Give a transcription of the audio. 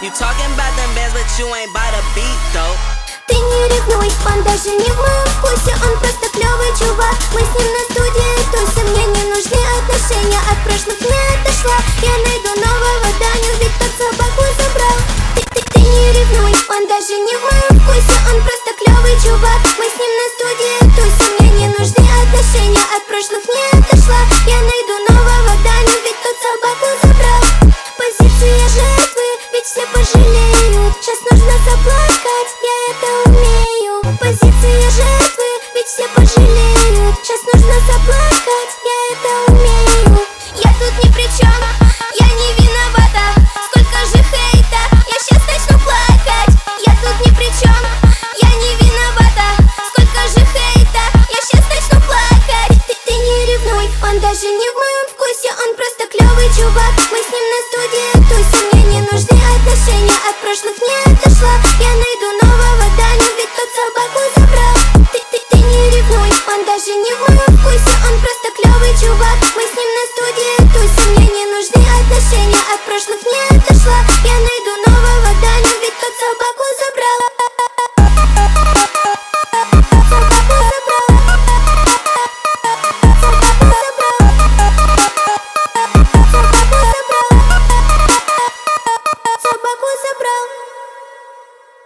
You talking about them bands, but you ain't by the beat, though. Ты не ревнуй, он даже не в моем вкусе, он просто клевый чувак. Мы с ним на студии тусим, мне не нужны отношения, от прошлых не отошла. Я найду нового Даню, ведь тот собаку забрал. Ты не ревнуй, он даже не в моем вкусе, он просто клевый чувак. Мы с ним на студии тусим, мне не нужны отношения, от прошлых не отошла. Я найду нового Даню, ведь тот собаку забрал. Позиция жертвы, ведь все пожалеют. Сейчас нужно заплакать, я это умею. Позиция жертвы, ведь все пожалеют. Сейчас нужно заплакать, я это умею. Я тут ни при чем, я не виновата. Сколько же хейта, я сейчас начну плакать. Я тут ни при чем, я не виновата. Сколько же хейта, я сейчас начну плакать. Ты не ревнуй, он даже не в моем вкусе, он просто клевый чувак. Мы с ним на студии тусим, мне не нужны отношения, от прошлых не